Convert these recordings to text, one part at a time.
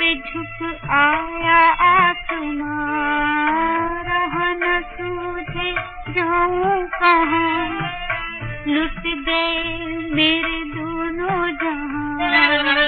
पे झुक आया आसमां, रहा न सूझे जाऊं कहाँ, लुट गए मेरे दोनों जहां।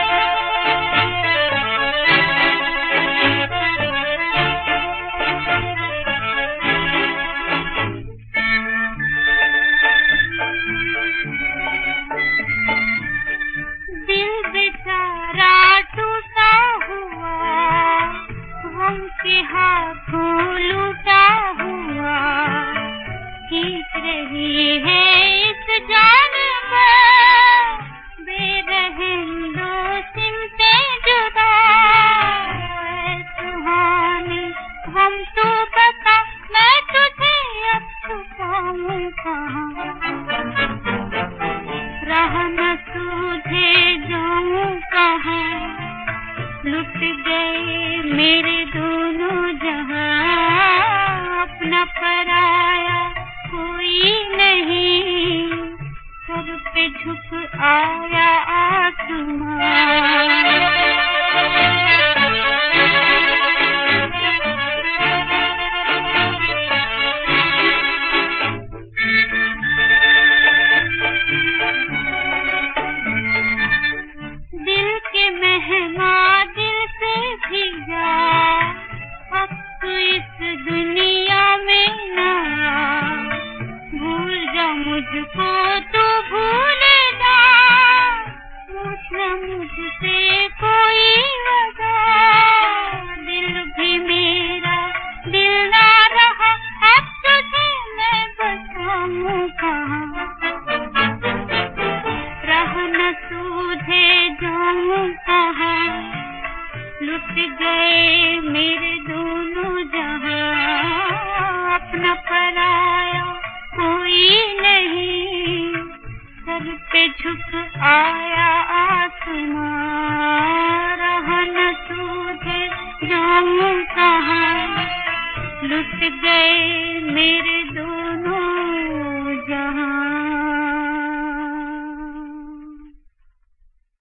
दिल बेचारा टूटा हुआ, गम के हाथों लूटा हुआ, खींच रही है इस जान पर बेरहम दो सिमतें जुदा। ऐ सुहानी हम तो बता, मैं तुझे अब छुपाऊं कहाँ, राह न सूझे जाऊं कहाँ, लुट गए मेरे दोनों जहां। अपना पराया कोई नहीं, सर पे झुक आया आसमां। दिल के मेहमान दिल से भी जा, अब तू इस दुनिया में ना, भूल जा मुझको तू भूल जा, पूछ न मुझसे कोई वजह। दिल भी मेरा दिल ना रहा, अब तुझे मैं बताऊं कहाँ, राह न सूझे जाऊं कहाँ, लुट गए मेरे दोनों जहां। अपना पराया कोई नहीं, सर पे झुक आया आसमां, राह न सूझे जाऊं कहाँ, लुट गए